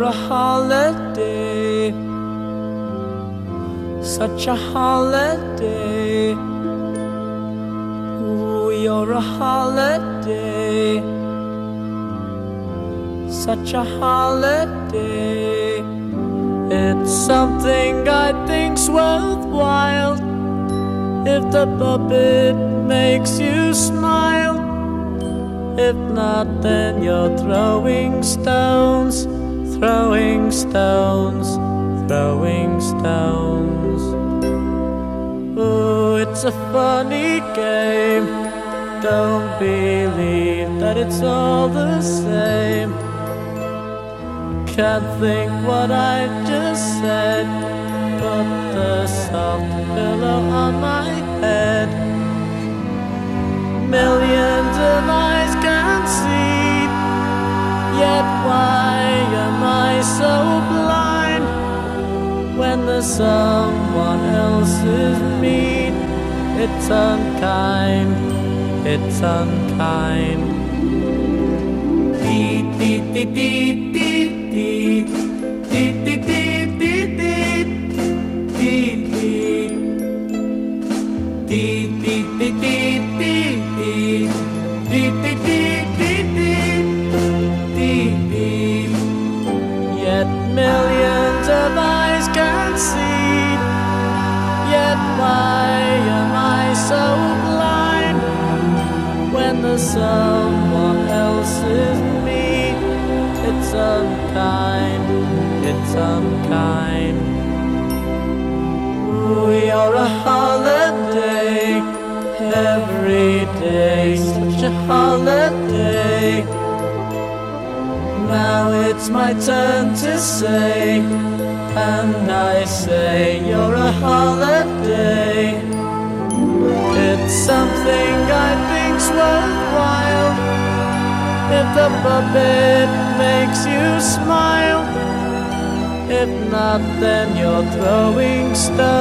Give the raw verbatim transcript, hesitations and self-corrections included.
a holiday, such a holiday. Ooh, you're a holiday, such a holiday. It's something I think's worthwhile if the puppet makes you smile. If not, then you're throwing stones, throwing stones, throwing stones. Ooh, it's a funny game. Don't believe that it's all the same. Can't think what I just said. Put the soft pillow on my head. Millions of eyes can see, yet why am I so blind? When there's someone else's mean, it's unkind, it's unkind. Dee dee dee dee dee dee dee dee dee dee dee dee dee dee dee dee. Yet millions of eyes can see, yet why am I so blind? When there's someone else's me, it's unkind, it's unkind. Ooh, you're a holiday, every day, such a holiday. Now it's my turn to say, and I say you're a holiday. It's something I think's worthwhile if the puppet makes you smile. If not, then you're throwing stones.